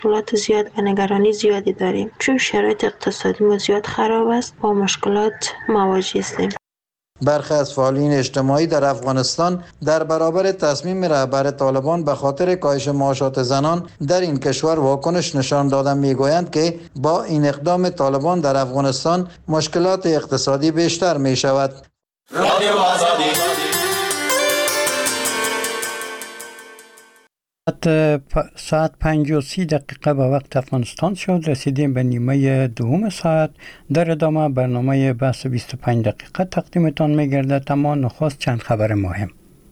مشکلات زیاد و نگرانی زیادی داریم، چون شرایط اقتصادی ما زیاد خراب است، با مشکلات مواجه هستیم. برخی از فعالین اجتماعی در افغانستان در برابر تصمیم رهبر طالبان به خاطر کاهش معاشات زنان در این کشور واکنش نشان دادند. میگویند که با این اقدام طالبان در افغانستان مشکلات اقتصادی بیشتر می شود. ساعت 5:30 به وقت افغانستان شد. رسیدیم به نیمه دوم ساعت. در ادامه برنامه بحث 25 دقیقه تقدیمتان می‌گردد، اما نخست چند خبر مهم.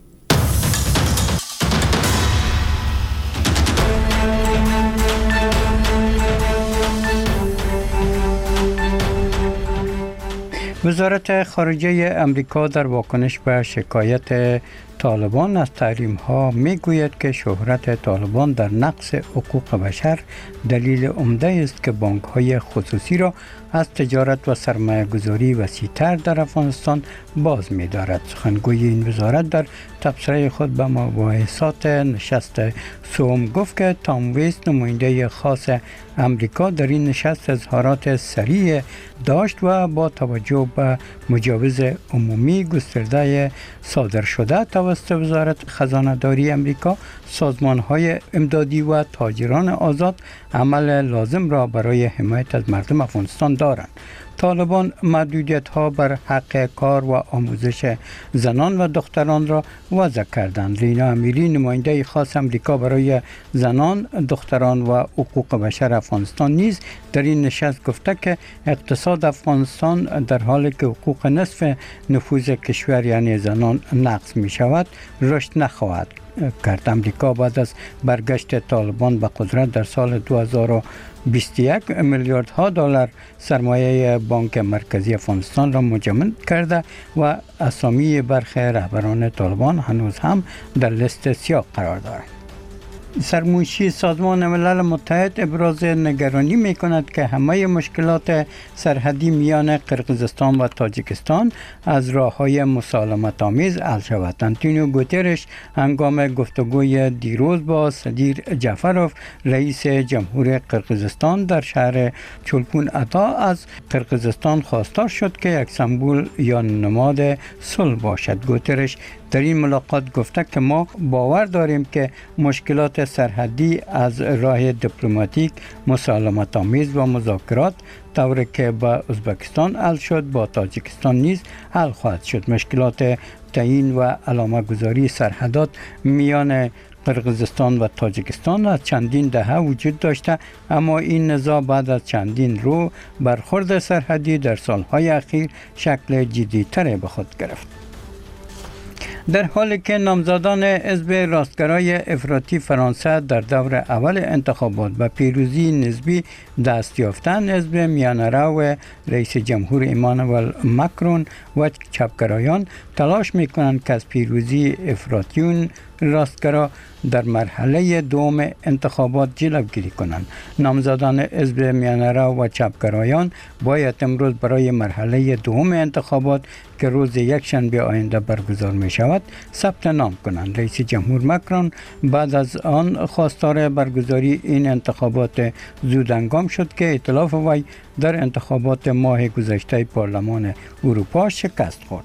وزارت خارجه امریکا در واکنش به شکایت طالبان از تحریم ها می گوید که شهرت طالبان در نقض حقوق بشر دلیل عمده است که بانک های خصوصی را از تجارت و سرمایه گذاری وسیع‌تر در افغانستان باز می دارد. سخنگوی این وزارت در تبصره خود به مباحثات نشست سوم گفت که تام ویست، نماینده خاص امریکا، در این نشست اظهارات سریع داشت و با توجه به مجوز عمومی گسترده صادر شده توسط وزارت خزانه داری امریکا، سازمان‌های امدادی و تاجران آزاد عمل لازم را برای حمایت از مردم افغانستان دارند. طالبان محدودیت‌ها بر حق کار و آموزش زنان و دختران را وضع کردند. لینا امیری، نماینده خاص امریکا برای زنان، دختران و حقوق بشر افغانستان، نیز در این نشست گفته که اقتصاد افغانستان در حالی که حقوق نصف نفوذ کشور یعنی زنان نقض می شود رشد نخواهد کرد. امریکا بعد از برگشت طالبان به قدرت در سال 2021 میلیاردها دلار سرمایه بانک مرکزی افغانستان را مجمد کرده و اسامی برخی رهبران طالبان هنوز هم در لیست سیاه قرار دارد. سرمنشی سازمان ملل متحد ابراز نگرانی می کند که همه مشکلات سرحدی میان قرقیزستان و تاجیکستان از راه‌های مسالمت آمیز حل شود. آنتونیو گوترش هنگام گفتگوی دیروز با صدیر جعفروف، رئیس جمهور قرقیزستان، در شهر چولپون اتا از قرقیزستان خواستار شد که یک سمبل یا نماد صلح باشد. گوترش در این ملاقات گفته که ما باور داریم که مشکلات سرحدی از راه دیپلماتیک، مسالمت آمیز و مذاکرات طوری که با ازبکستان حل شد با تاجیکستان نیز حل خواهد شد. مشکلات تعیین و علامه گذاری سرحدات میان قرقیزستان و تاجیکستان از چندین دهه وجود داشته، اما این نزاع بعد از چندین رو برخورد سرحدی در سالهای اخیر شکل جدی‌تر به خود گرفت. در حالی که نامزدان حزب راستگرای افراطی فرانسه در دور اول انتخابات به پیروزی نسبی دست یافتند، حزب میانه‌رو رئیس جمهور ایمانوئل ماکرون و چپگرایان تلاش می‌کنند که از پیروزی افراطیون راستگرا در مرحله دوم انتخابات جلوگیری کنند. نامزدان حزب میانه‌رو و چپگرایان باید امروز برای مرحله دوم انتخابات که روز یکشنبه آینده برگزار می شود ثبت نام کنند. رئیس جمهور ماکرون بعد از آن خواستار برگزاری این انتخابات زودهنگام شد که ائتلاف وی در انتخابات ماه گذشته پارلمان اروپا شکست خورد.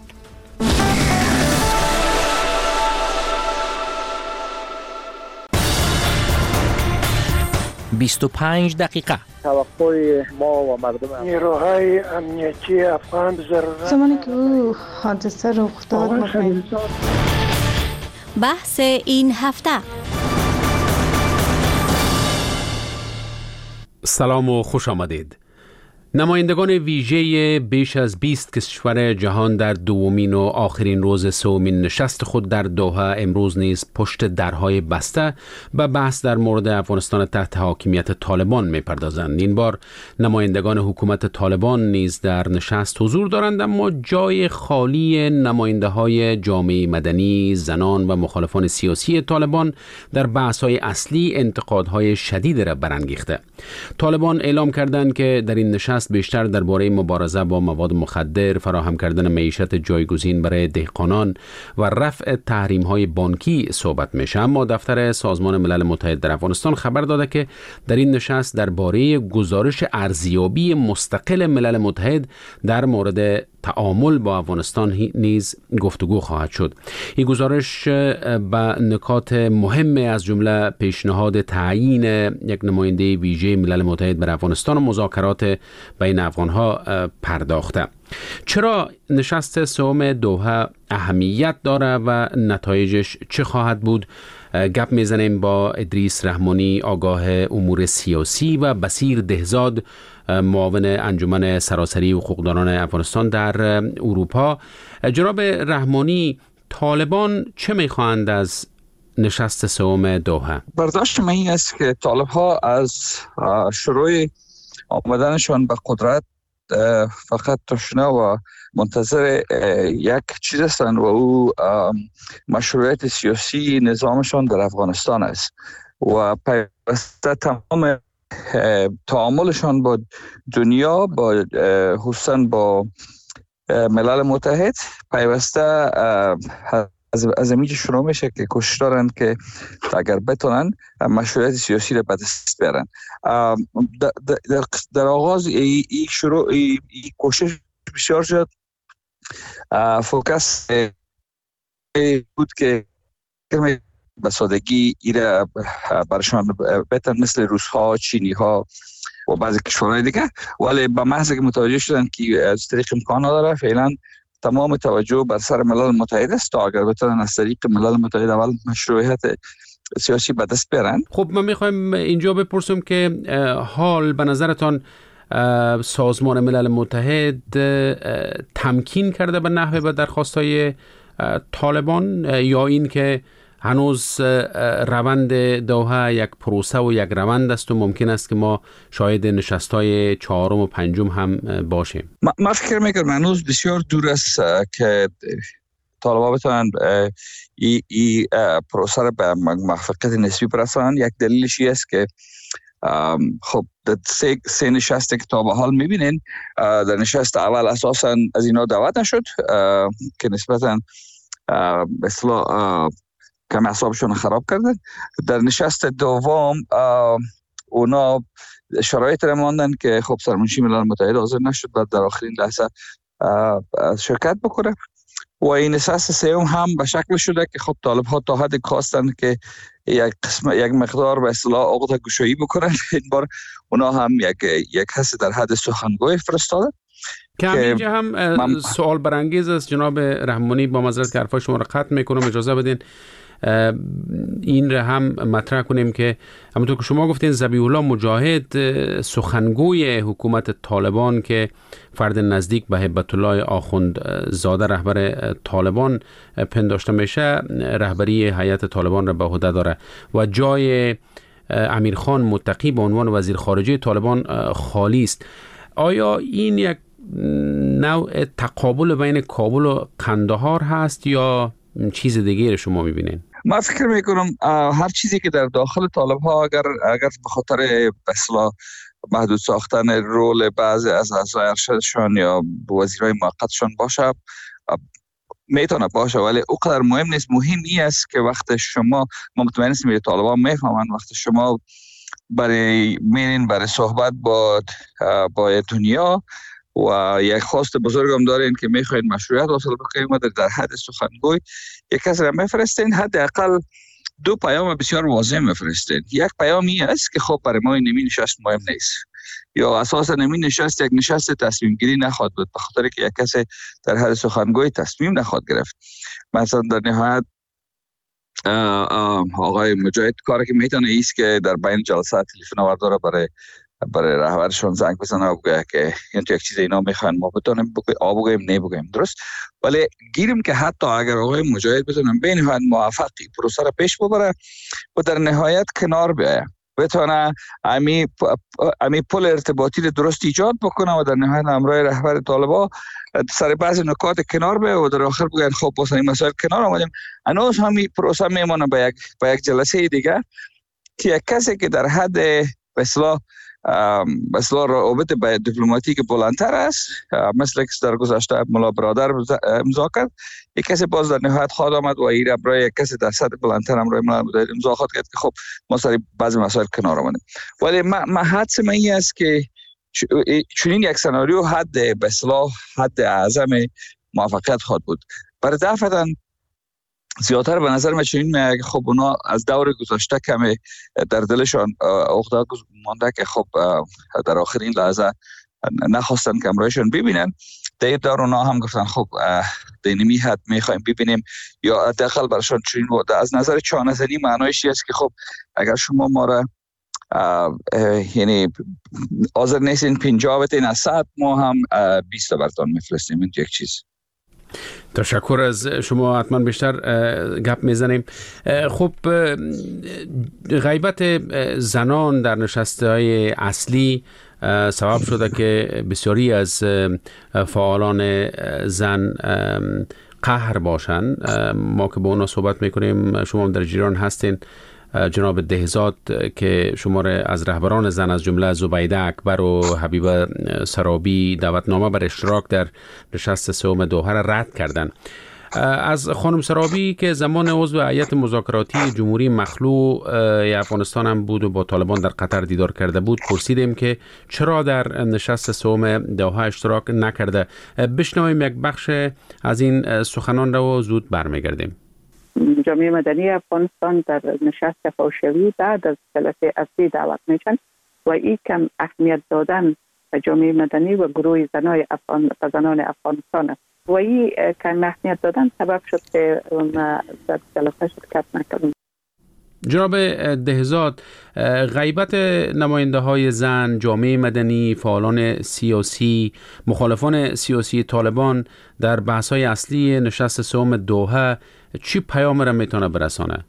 25 دقیقه. توقع ما و مردم نیروهای امنیتی افغان ضرورت زمانی که او حادثه رخ داد بحث این هفته. سلام و خوش آمدید. نمایندگان ویژه بیش از 20 کشور جهان در دومین و آخرین روز سومین نشست خود در دوحه امروز نیز پشت درهای بسته به بحث در مورد افغانستان تحت حاکمیت طالبان می‌پردازند. این بار نمایندگان حکومت طالبان نیز در نشست حضور دارند، اما جای خالی نماینده‌های جامعه مدنی، زنان و مخالفان سیاسی طالبان در بحث‌های اصلی انتقادهای شدید را برانگیخته. طالبان اعلام کردند که در این نشست نشست بیشتر درباره مبارزه با مواد مخدر، فراهم کردن معیشت جایگزین برای دهقانان و رفع تحریم‌های بانکی صحبت میشه. اما دفتر سازمان ملل متحد در افغانستان خبر داده که در این نشست درباره گزارش ارزیابی مستقل ملل متحد در مورد تعامل با افغانستان نیز گفتگو خواهد شد. این گزارش به نکات مهم از جمله پیشنهاد تعیین یک نماینده ویژه ملل متحد بر افغانستان و مذاکرات بین افغانها پرداخته. چرا نشست سوم دوحه اهمیت داره و نتایجش چه خواهد بود؟ گپ میزنیم با ادریس رحمانی، آگاه امور سیاسی، و بصیر دهزاد، معاون انجمن سراسری حقوقدانان افغانستان در اروپا. جناب رحمانی، طالبان چه میخواهند از نشست سوم دوحه؟ برداشت من این است که طالب ها از شروع آمدنشان به قدرت فقط تشنه و منتظر یک چیز هستند و او مشروعیت سیاسی نظامشان در افغانستان است و پیوسته تمام تعاملشان با دنیا، با خصوصا با ملل متحد پیوسته از اینجا شروع میشه که کوشش دارن که اگر بتونن مشروعیت سیاسی را به دست بیارن. در آغاز این کوشش بسیار شد فوکس بود که به سادگی ایره برشان بتن مثل روس ها، چینی ها و بعضی کشورهای دیگه، ولی به محض که متوجه شدن که از طریق امکان نداره، فعلا تمام توجه بر سر ملل متحد است تا اگر بتونن از طریق ملل متحد اول مشروعیت سیاسی به دست بیارن. خب من میخوایم اینجا بپرسم که حال به نظرتان سازمان ملل متحد تمکین کرده به نحوه به درخواستای طالبان، یا این که هنوز روند دوحه یک پروسه و یک روند است و ممکن است که ما شاهد نشست‌های 4 و 5 هم باشیم؟ من فکر میکنم هنوز بسیار دور است که طالبان بتونن این پروسه را به موفقیت نسبی برسانند. یک دلیلش است که خب در سه نشستی که تا به حال میبینین، در نشست اول اساسا از اینا دعوت نشد که نسبتا به اصطلاح کم اعصابشون خراب کردن. در نشست دوم اونا شرایط را ماندن که خب سرمنشی ملل متحد حاضر نشد و در آخرین لحظه شرکت بکنه و این نشست سوم هم به شکل شده که خب طالب ها تا حد خواستن که یک مقدار به اصطلاح عقده گشایی بکنن. این بار اونا هم یک حس در حد سخنگوی فرستادن که اینجا هم سوال برانگیز است. جناب رحمانی، با معذرت که حرفای شما را قطع میکنم، اجازه بدین این را هم مطرح کنیم که همونطور که شما گفتین ذبیح الله مجاهد، سخنگوی حکومت طالبان که فرد نزدیک به هیبت الله آخوند زاده رهبر طالبان پنداشته میشه، رهبری هیئت طالبان را به عهده داره و جای امیرخان متقی به عنوان وزیر خارجه طالبان خالی است. آیا این یک نوع تقابل بین کابل و قندهار هست یا چیز دیگه شما میبینین؟ من فکر میکنم هر چیزی که در داخل طالب ها اگر به خاطر اصلاح محدود ساختن رول بعضی از اعضای ارشدشان یا وزیرای موقتشان باشه میتونه باشه، ولی اونقدر مهم نیست. مهم این است که وقت شما، ما مطمئن هستیم طالبان میفهمن وقت شما برای صحبت با دنیا و یک خواست بزرگ هم دارین که میخواین مشروعیت حاصل بکنید و در حد سخنگوی یک کس را میفرستین، حداقل 2 پیام بسیار واضح میفرستین. یک پیام این است که خب برای ما این نمی نشست مهم نیست، یا اساسا نمی نشست یک نشست تصمیم گیری نخواد بود به خاطر که یک کس در حد سخنگوی تصمیم نخواد گرفت. مثلا در نهایت آقای مجاهد کاری که میتونه ایست که در بین جلسات تلفن آورده برای رهبرشون زنگ بزنه و بگه که این یک چیز اینا میخوان ما بتونیم بگیم نه بگیم درست، ولی گیریم که حتی اگر آقای مجاهد بتونن به نهایت موفقی پروسه را پیش ببره و در نهایت کنار بیاید، بتونه امی پل ارتباطی درست ایجاد بکنه و در نهایت همراه رهبر طالبان سر بعضی نکات کنار بیاید و در آخر بگن خب با این مسائل کنار آمدیم. هنوز همی پروسه میمونه به یک جلسه دیگه که یک کسی که در حد به اصطلاح مثلا روابط دیپلماتیک بلندتر است، مثل که در گذشته ملا برادر امضا کرد. یک کسی باز در نهایت خواهد آمد و این برای یک کسی در سطح بلندتر هم روی ملل متحد امضا خواهد کرد که خب ما سر بعضی مسائل کنار آمدیم. ولی حدس من این است که چنین یک سناریو حد به اصطلاح حد اعظم موفقیت خواهد بود. برای دفعتاً زیادتر به نظر من چنین میاد که خب اونا از دور گذشته کمی در دلشان عقده مانده که خب در آخرین لحظه نخواستن که امرایشان ببینن. در دور اونا هم گفتن خب در نمی حد میخوایم ببینیم، یا حداقل برشان چنین بود. از نظر چانه‌زنی معنایش است که خب اگر شما ما را یعنی حاضر نیستین 50 بتین از 100 ما هم 20 برتان میفرستیم. این یک چیز. تشکر از شما. حتما بیشتر گپ میزنیم. خب غیبت زنان در نشست‌های اصلی سبب شده که بسیاری از فعالان زن قهر باشند. ما که با اونا صحبت میکنیم، شما در جریان هستین. جناب دهزاد که شمار از رهبران زن از جمله زبیده اکبر و حبیبه سرابی دعوتنامه بر اشتراک در نشست سوم دوحه را رد کردند. از خانم سرابی که زمان عضو هیئت مذاکراتی جمهوری مخلوع افغانستان هم بود و با طالبان در قطر دیدار کرده بود پرسیدیم که چرا در نشست سوم دوحه اشتراک نکرده. بشنویم یک بخش از این سخنان را و زود برمیگردیم. جامعه مدنی افغانستان در نشست حاشیه‌ای بعد از جلسه اصلی دعوت میشن و این کم اهمیت دادن به جامعه مدنی و گروه زنان افغانستان است و این کم اهمیت دادن سبب شد که در جلسه شرکت نکردیم. جناب دهزاد، غیبت نماینده های زن، جامعه مدنی، فعالان سیاسی، مخالفان سیاسی طالبان در بحث های اصلی نشست سوم دوحه چی پیام را میتونه برسانه؟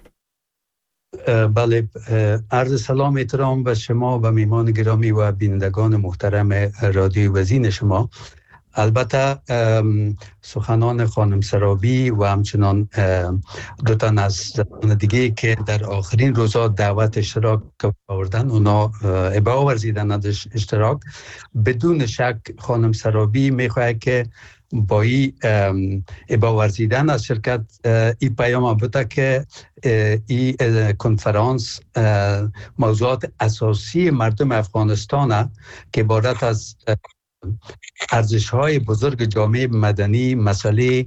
بله، عرض سلام احترام به شما و میهمان گرامی و بینندگان محترم رادیو وزین شما. البته سخنان خانم سرابی و همچنان دو تن از زنان دیگه که در آخرین روزا دعوت اشتراک آوردن، اونا ابا ورزیدن از اشتراک. بدون شک خانم سرابی میخواد که با این ابا ورزیدن از شرکت این پیام بوده که این کنفرانس موضوعات اساسی مردم افغانستان که عبارت از ارزش‌های بزرگ جامعه مدنی، مسئله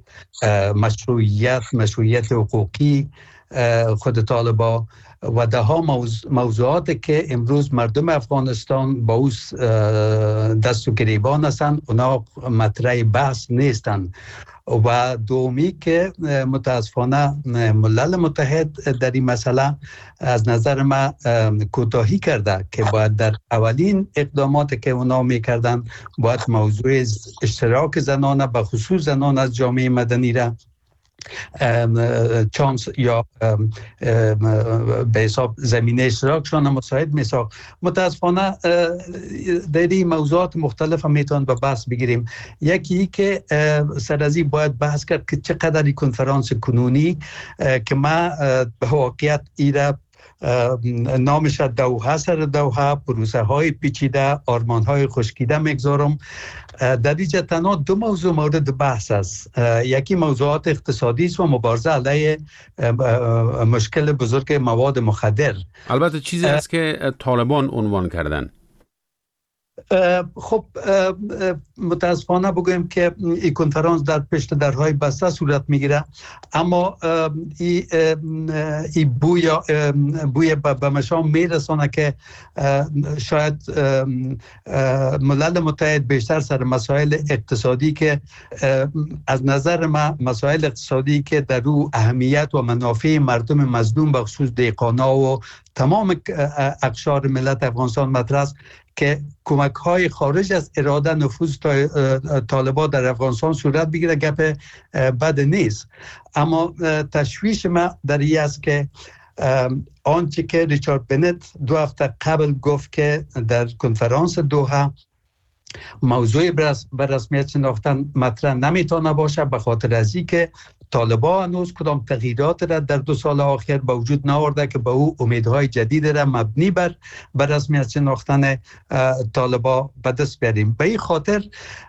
مشروعیت حقوقی خود طالبان و ده ها موضوعات که امروز مردم افغانستان با اوس دست و گریبان هستند، اونا مطرح بحث نیستند. و دومی که متاسفانه ملل متحد در این مسئله از نظر ما کوتاهی کرده که باید در اولین اقدامات که اونا میکردن باید موضوع اشتراک زنان به خصوص زنان از جامعه مدنی را چانس یا به حساب زمینه اشتراکشان مساعد میساخت. متاسفانه در این موضوعات مختلف میتوان به بحث بگیریم. یکی که سرازی باید بحث کرد که چقدر این کنفرانس کنونی که ما به واقعیت ایره نامش دوحه سر دوحه، پروسه های پیچیده، آرمان های خشکیده میگذارم. در اینجا تنها دو موضوع مورد بحث است. یکی موضوعات اقتصادی است و مبارزه علیه مشکل بزرگ مواد مخدر. البته چیزی است که طالبان عنوان کردن. خب متاسفانه بگویم که این کنفرانس در پشت درهای بسته صورت میگیره، اما این بوی به مشام میرسانه که شاید ملل متحد بیشتر سر مسائل اقتصادی که از نظر ما مسائل اقتصادی که در رو اهمیت و منافع مردم مظلوم به خصوص دهقانا و تمام اقشار ملت افغانستان مطرح است که کمک های خارج از اراده نفوذ طالبان در افغانستان صورت بگیره. گپ بد نیست، اما تشویش ما در این است که آنچه که ریچارد بنت 2 هفته قبل گفت که در کنفرانس دوحه موضوع بر رسمیت شناختن مطرح نمیتونه باشه، به خاطر از این که طالبان هنوز کدام تغییرات را در 2 سال آخر به وجود نآورده که به او امیدهای جدید را مبنی بر رسمیت شناختن طالبان به دست بیاریم. به این خاطر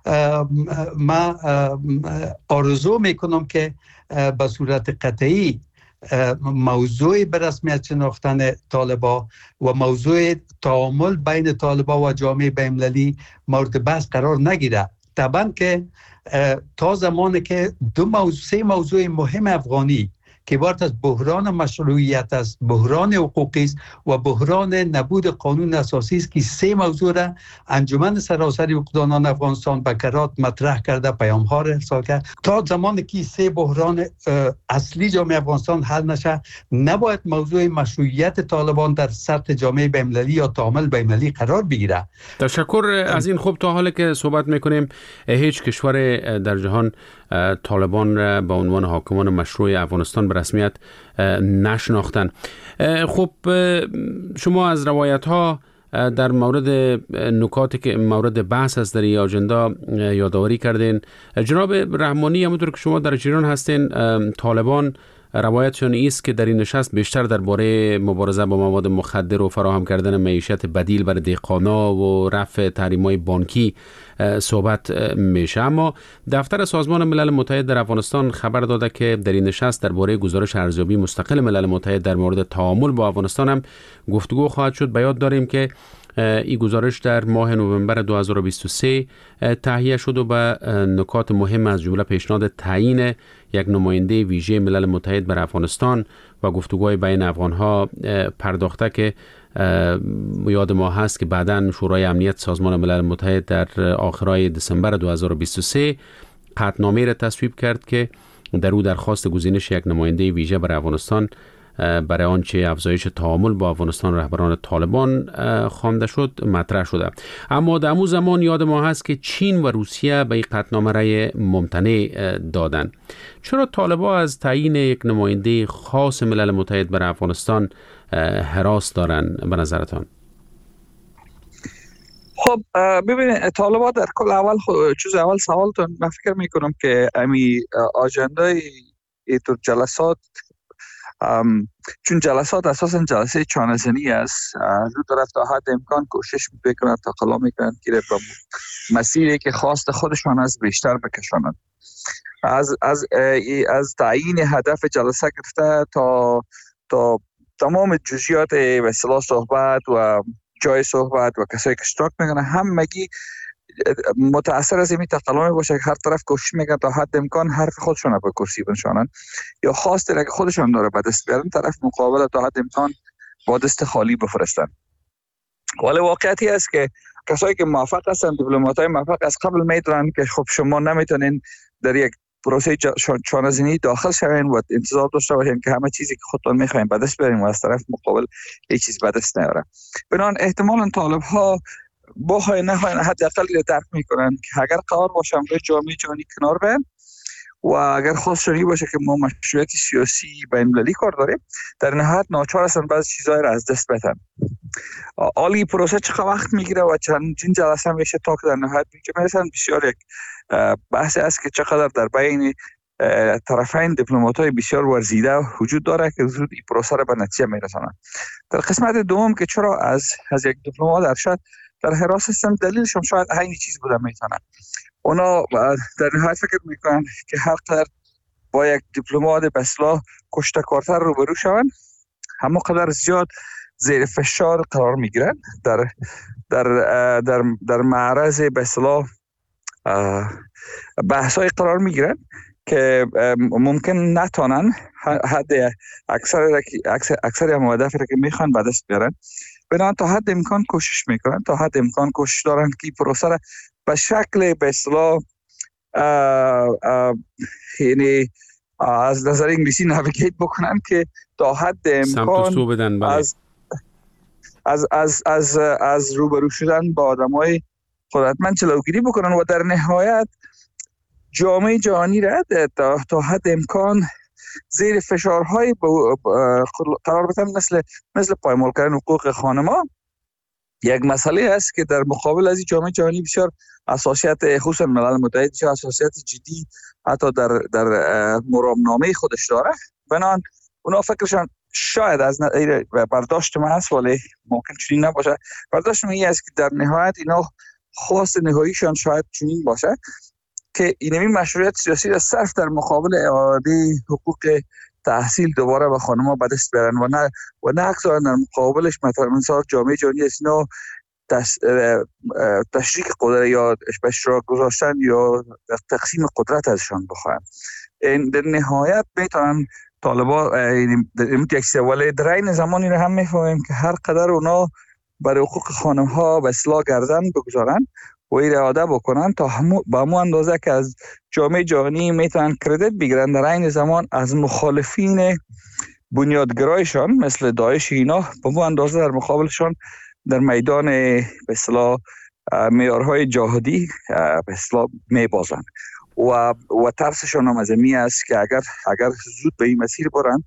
من آرزو میکنم که به صورت قطعی موضوع به رسمیت شناختن طالبان و موضوع تعامل بین طالبان و جامعه بین‌المللی مورد بحث قرار نگیره. طبعا که تا زمانی که 3 موضوع مهم افغانی که عبارت از بحران مشروعیت است، بحران حقوقی است و بحران نبود قانون اساسی است که 3 موضوع را انجمن سراسری حقوقدانان افغانستان به کرات مطرح کرده، پیام‌ها را ارسال کرد. تا زمانی که 3 بحران اصلی جامعه افغانستان حل نشه، نباید موضوع مشروعیت طالبان در سطح جامعه بین‌المللی یا تعامل بین‌المللی قرار بگیره. تشکر از این. خوب تا حالی که صحبت میکنیم هیچ کشور در جهان طالبان را به عنوان حاکمان مشروع افغانستان به رسمیت نشناختن. خب شما از روایت ها در مورد نکاتی که مورد بحث است در این آجندا یادآوری کردین. جناب رحمانی، همونطور که شما در جریان هستین، طالبان روایتشان است که در این نشست بیشتر درباره مبارزه با مواد مخدر و فراهم کردن معیشت بدیل برای دهقانا و رفع تحریم‌های بانکی صحبت میشه. اما دفتر سازمان ملل متحد در افغانستان خبر داده که در این نشست درباره گزارش ارزیابی مستقل ملل متحد در مورد تعامل با افغانستان هم گفتگو خواهد شد. به یاد داریم که این گزارش در ماه نوامبر 2023 تهیه شد و به نکات مهم از جمله پیشنهاد تعیین یک نماینده ویژه ملل متحد بر افغانستان و گفتگوهای بین افغانها پرداخته که یاد ما هست که بعداً شورای امنیت سازمان ملل متحد در آخرای دسامبر 2023 قطعنامه را تصویب کرد که در او درخواست گزینش یک نماینده ویژه بر افغانستان برای آنچه افزایش تعامل با افغانستان رهبران طالبان خوانده شد مطرح شده. اما در همون زمان یاد ما هست که چین و روسیه به این قطعنامه رأی ممتنع دادند. چرا طالبان از تعیین یک نماینده خاص ملل متحد برای افغانستان هراس دارن به نظرتان؟ خب ببینید، طالبان در کل اول سوالتون من فکر میکنم که امی آجندای اینطور جلسات، چون جلسات اساساً جلسه چانه‌زنی است، دو طرف تا حد امکان کوشش میکنند تا قلا میکنند که به مسیری که خواست خودشان از بیشتر بکشانند. از تعیین هدف جلسه گرفته تا تمام جزئیات و اصطلاح صحبت و جای صحبت و کسایی که اشتراک میکنن همگی متأثر از این تقلمی باشه که هر طرف کوشش میکنه تا حد امکان حرف خودشون به کرسی بنشانن یا خواست که خودشون داره به دست بیارن، طرف مقابل تا حد امکان با دست خالی بفرستن. ولی واقعیتی است که کسایی که موفق هستن، دیپلمات‌های موفق از قبل میدونن که خب شما نمیتونین در یک پروسه چانه‌زنی داخل شوین و انتظار داشته باشین که همه چیزی که خودتون میخواین به دست بیارین و از طرف مقابل هیچ چیز به دست نیاره. بنابراین احتمالاً طالب‌ها با های نهایی حداقل درک میکنن که اگر قرار باشه روی جامعه جهانی کنار بیان و اگر خواستشون باشه که ما مشروعیت سیاسی بین‌المللی کار داریم، در نهایت ناچار هستن بعضی چیزای را از دست بدن. عالی پروسه چقدر وقت میگیره و چند جلسه میشه تا که در نهایت میرسن، بسیار یک بحث است که چقدر در بین طرفین دیپلمات‌های بسیار ورزیده وجود داره که زود این پروسه را به نتیجه میرسونن. در قسمت دوم که چرا از یک دیپلمات ارشد در حراس هستن، دلیلش هم شاید همین چیز بوده میتونه. اونا در نهایت فکر میکنن که هر قدر با یک دیپلمات به اصطلاح کشته‌کارتر روبرو شون، همه قدر زیاد زیر فشار قرار میگیرن، در معرض به اصطلاح بحث‌های قرار میگیرن که ممکن نتونن حد اکثر مهدفی را که میخوان به دست بیارن. بنابراین تا حد امکان کوشش میکنن، تا حد امکان کوشش دارن که پروسه را به شکل به اصطلاح یعنی از نظر انگلیسی نویگیت بکنن که تا حد امکان از روبرو شدن با آدمای قدرتمند جلوگیری بکنن و در نهایت جامعه جهانی را تا حد امکان زیر فشارهای قرار بدن، مثل پایمال کردن حقوق خانما یک مسئله است که در مقابل از جامعه جهانی بسیار اساسیت، خصوصا ملل متحد بسیار اساسیت جدی حتی در مرامنامه خودش داره. بنابراین اونا فکرشان شاید از برداشت من است، ولی ممکن چنین نباشه. برداشت من این است که در نهایت اینا خواست نهاییشان شاید چنین باشه که اینمی مشروعیت سیاسی را صرف در مقابل اعاده حقوق تحصیل دوباره به خانم‌ها به دست بیارن و نه اکثر در مقابلش مثلا جامعه جهانی است اینا تشریک قدرت یا اشتراک گذاشتن یا تقسیم قدرت ازشان بخواهن. در نهایت میتونن طالبا یک سواله در این زمانی رو هم میفهمیم که هر قدر اونا برای حقوق خانم‌ها به اصلاح گردن بگذارن و اراده بکنن تا به همون اندازه که از جامعه جهانی میتونن کردیت بگیرن، در این زمان از مخالفین بنیادگرایشان مثل داعش اینا به همون اندازه در مقابلشان در میدان به اصطلاح معیارهای جهادی به اصطلاح میبازن و ترسشان هم از این است که اگر زود به این مسیر برن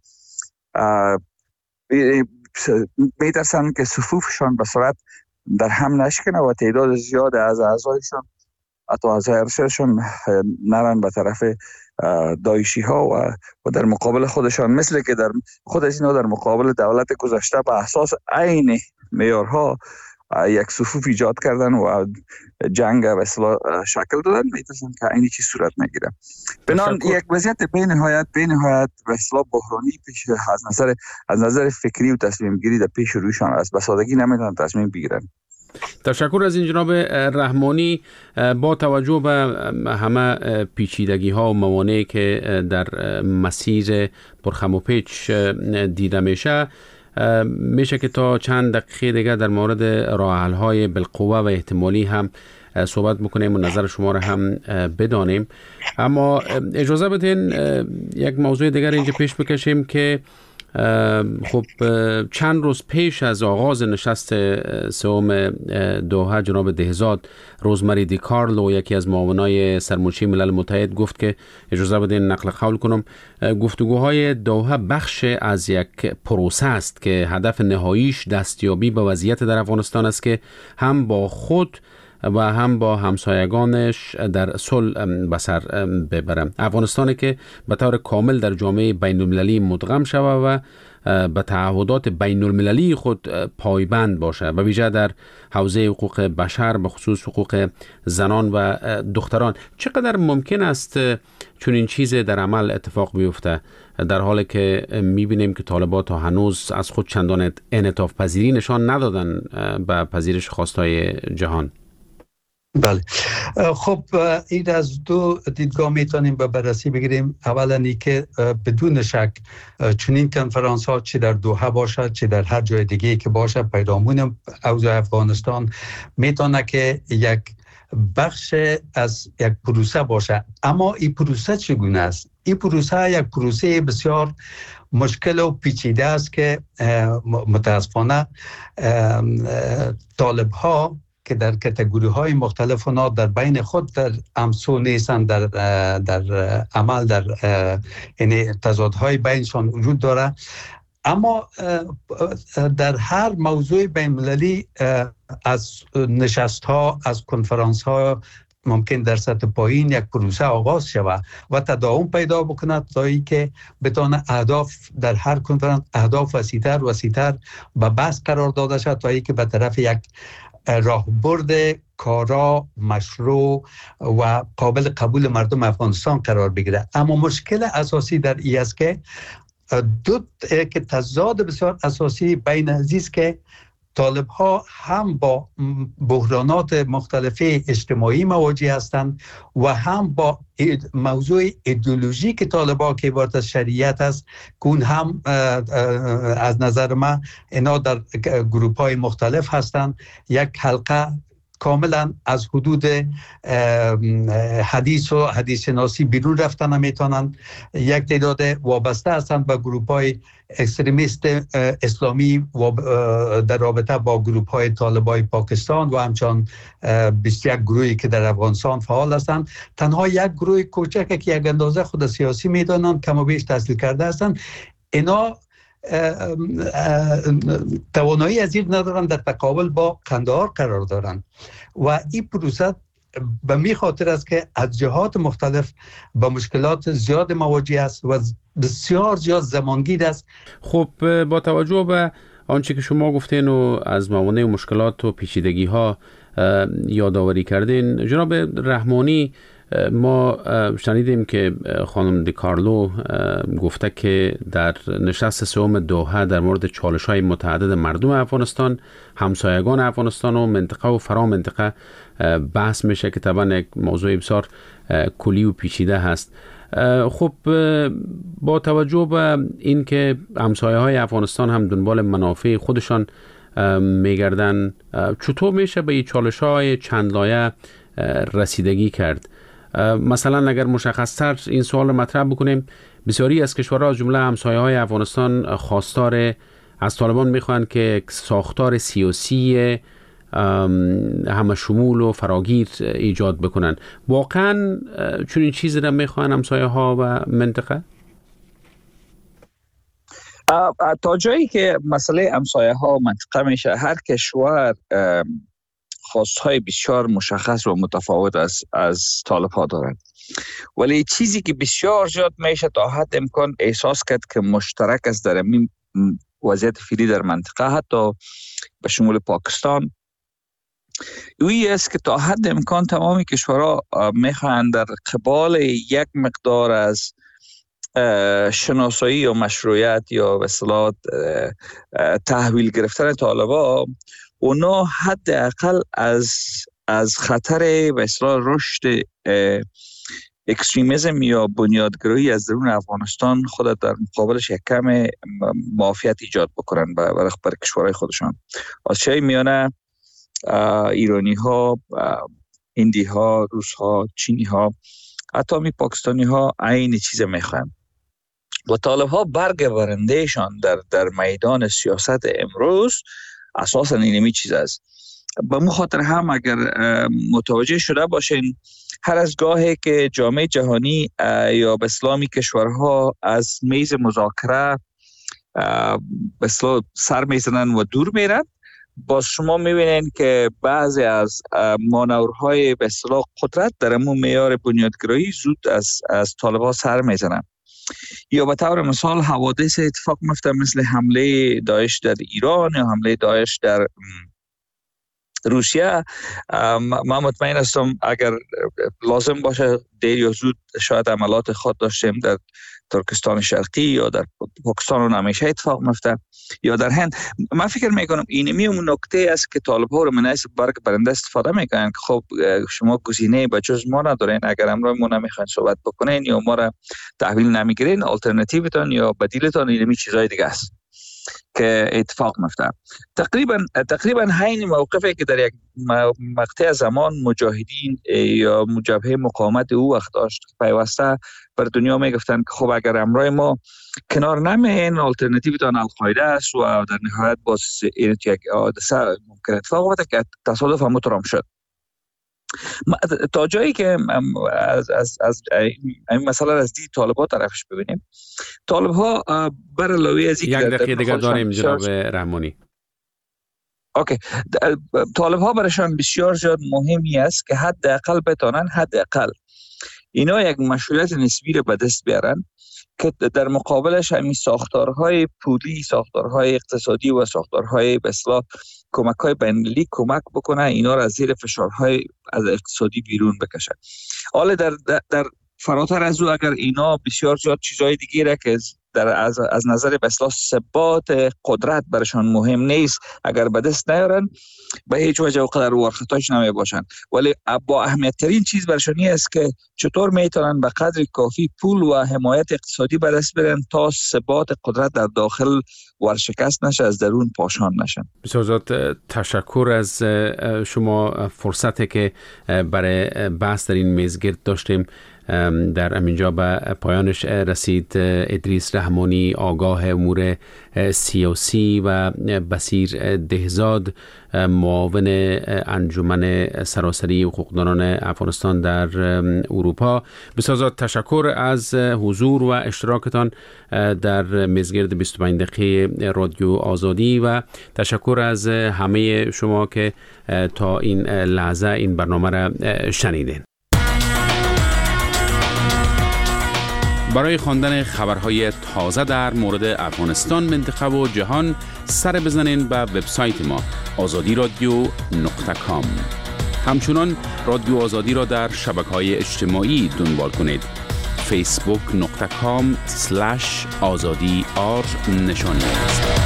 میترسن که صفوفشان به سرعت در هم نشکنه و تعداد زیاد از اعضایشان حتی اعضای ارشدشان نرن به طرف داعشی ها و در مقابل خودشان، مثل که در خود از اینا در مقابل دولت گذشته به اساس عین معیارها یک صفوف ایجاد کردن و جنگ به اصطلاح شکل دادن، میتونن که اینی چی صورت نگیره. بنان یک وضعیت به نهایت به اصطلاح بحرانی پیش از نظر فکری و تصمیم گیری در پیش رویشان است. به سادگی نمیتونن تصمیم بگیرن. تشکر از این جناب رحمانی. با توجه به همه پیچیدگی ها و موانعی که در مسیر پرخم و پیچ دیده میشه که تا چند دقیقه دیگه در مورد راه حل های بالقوه و احتمالی هم صحبت بکنیم و نظر شما را هم بدانیم. اما اجازه بدین یک موضوع دیگر اینجا پیش بکشیم که خب چند روز پیش از آغاز نشست سوم دوحه جناب دهزاد روزمری دی کارلو، یکی از معاونای سرمنشی ملل متحد، گفت که اجازه بدین نقل قول کنم گفتگوهای دوحه بخش از یک پروسه است که هدف نهاییش دستیابی به وضعیت در افغانستان است که هم با خود و هم با همسایگانش در صلح به سر ببرم. افغانستان که به طور کامل در جامعه بین المللی مدغم شود و به تعهدات بین المللی خود پایبند باشه، و ویژه در حوزه حقوق بشر به خصوص حقوق زنان و دختران. چقدر ممکن است چون این چیز در عمل اتفاق بیفته در حالی که میبینیم که طالبان تا هنوز از خود چندان انعطاف پذیری نشان ندادن به پذیرش خواستهای جهان؟ بله، خب این از دو دیدگاه میتونیم به بررسی بگیریم. اولا ای که بدون شک چنین کنفرانس ها چه در دوحه باشد چه در هر جای دیگه که باشد، پیرامون اوضاع افغانستان میتونه که یک بخش از یک پروسه باشه. اما این پروسه چگونه است؟ این پروسه یک پروسه بسیار مشکل و پیچیده است که متاسفانه طالب ها که در کاتگوری های مختلف اونا در بین خود در امسو نیستن، در عمل در یعنی تضادهای بینشان وجود داره. اما در هر موضوع بین المللی از نشست ها از کنفرانس ها ممکن در سطح پایین یک پروسه آغاز شود و تداوم پیدا بکند تا اینکه بتونه اهداف در هر کنفرانس اهداف وسیع‌تر به بحث قرار داده شد تا اینکه به طرف یک راهبرد کارا مشروع و قابل قبول مردم افغانستان قرار بگیره. اما مشکل اساسی در این است که که تضاد بسیار اساسی بین عزیز که طالب ها هم با بحرانات مختلف اجتماعی مواجه هستند و هم با موضوع ایدئولوژی که طالب ها که عبارت از شریعت است که اون هم از نظر من اینا در گروپ های مختلف هستند. یک حلقه کاملا از حدود حدیث و حدیث شناسی بیرون رفتن نمیتونن. یک تعداد وابسته هستند به گروپ های اکستریمیست اسلامی و در رابطه با گروپ های طالبای پاکستان و همچنان 21 گروهی که در افغانستان فعال هستند. تنها یک گروه کوچک که یک اندازه خود سیاسی میدانند کم و بیش تحصیل کرده هستند. اینا توانایی از این ندارن در تقابل با قندهار قرار دارن و این پروسه به می خاطر است که از جهات مختلف با مشکلات زیاد مواجه است و بسیار زیاد زمانگیر است. خب با توجه به آنچه که شما گفتین و از موانع و مشکلات و پیچیدگی ها یادآوری کردین، جناب رحمانی، ما شنیدیم که خانم دیکارلو گفته که در نشست سوم دوحه در مورد چالش‌های متعدد مردم افغانستان، همسایگان افغانستان و منطقه و فرا منطقه بحث میشه که طبعا یک موضوع بسیار کلی و پیچیده هست. خب با توجه به این که همسایه‌های افغانستان هم دنبال منافع خودشان میگردن، چطور میشه به این چالش‌های چند لایه رسیدگی کرد؟ مثلا اگر مشخص‌تر این سوال رو مطرح بکنیم، بسیاری از کشورها از جمله همسایه‌های افغانستان خواستار از طالبان میخوان که ساختار سیاسی همه شمول و فراگیر ایجاد بکنن. واقعا چون این چیزی را میخوان همسایه‌ها و منطقه؟ تا جایی که مسئله همسایه‌ها و منطقه میشه، هر کشور خواستهای بسیار مشخص و متفاوت از طالب‌ها دارند، ولی چیزی که بسیار زیاد میشه تا حد امکان احساس کرد که مشترک است در این وضعیت فعلی در منطقه، حتی به شمول پاکستان، اویی است که تا حد امکان تمامی کشورها میخواهند در قبال یک مقدار از شناسایی و مشروعیت یا به اصطلاح تحویل گرفتن طالبا، اونا حداقل از خطر به اصطلاح رشد اکستریمیسم یا بنیادگرایی از درون افغانستان خود در مقابلش یک کم معافیت ایجاد بکنن برای کشورهای خودشان. آسیای میانه، ایرانی ها، هندی ها، روس ها، چینی ها، حتی می پاکستانی ها عین چیز میخوان و طالب ها برگ برندهشان در میدان سیاست امروز اساساً اینمی چیز است. به مو خاطر هم اگر متوجه شده باشین، هر از گاهی که جامعه جهانی یا به اسلامی کشورها از میز مذاکره به اصطلاح سر میزنن و دور میرن، باز شما میبینین که بعضی از مانورهای به اصطلاح قدرت در امون معیار بنیادگرایی زود از طالبان سر میزنن. یا به طور مثال حوادث اتفاق میفته مثل حمله داعش در ایران یا حمله داعش در روسیه. من مطمئن هستم اگر لازم باشه دیر یا زود شاید عملات خود داشتیم در ترکستان شرقی یا در پاکستان و همیشه اتفاق میفته یا در هند. من فکر میکنم اینمی اون نکته است که طالب ها رو منعکس برگ برنده استفاده میکنن که خب شما گزینه به جز ما ندارین، اگر امروز ما نمیخواین صحبت بکنین یا ما را تحویل نمیگیرین، آلترناتیوتون یا بدیلتون اینمی چیزای دیگه است که اتفاق میفته. تقریبا همین موقفی که در یک مقطع زمان مجاهدین یا جبهه مقاومت او وقت داشت، پیوسته بر دنیا میگفتن که خب اگر امروز ما کنار نمیایم، آلترناتیوتون القاعده است و در نهایت باز یک حادثه ممکن اتفاق بیفته که تصادف هم مترام شد. تا جایی که از این مسئله از دید طالب‌ها طرفش ببینیم، طالب‌ها بر علاوه از یک دقیقه دیگر داریم جناب رحمانی. اوکی، طالب‌ها برایشان بسیار زیاد مهمی است که حداقل بتونن اینا یک مشروعیت نسبی رو به دست بیارن که در مقابلش همین ساختارهای پولی، ساختارهای اقتصادی و ساختارهای به اصطلاح کمک‌های بین‌المللی کمک بکنه اینا را از زیر فشارهای از اقتصادی بیرون بکشه. حالا در فراتر از او اگر اینا بسیار زیاد چیزهای دیگه را که از نظر به اصطلاح ثبات قدرت برشان مهم نیست اگر به دست نیارن، به هیچ وجه و قدر ورختاش نمی باشن، ولی با اهمیت ترین چیز برشانی است که چطور میتونن به قدر کافی پول و حمایت اقتصادی به دست بیارن تا ثبات قدرت در داخل ورشکست نشه، از درون پاشان نشن. بسیار زیاد تشکر از شما، فرصتی که برای بحث در این میزگرد داشتیم. در همینجا به پایانش رسید. ادریس رحمانی آگاه امور سیاسی و بصیر دهزاد معاون انجمن سراسری حقوقدانان افغانستان در اروپا، بسیار تشکر از حضور و اشتراکتان در مزگرد 25 دقیقه رادیو آزادی و تشکر از همه شما که تا این لحظه این برنامه را شنیدین. برای خواندن خبرهای تازه در مورد افغانستان، منطقه و جهان سر بزنین به وبسایت ما azadiradio.com. همچنان رادیو آزادی را در شبکه‌های اجتماعی دنبال کنید. facebook.com/azadi نشان است.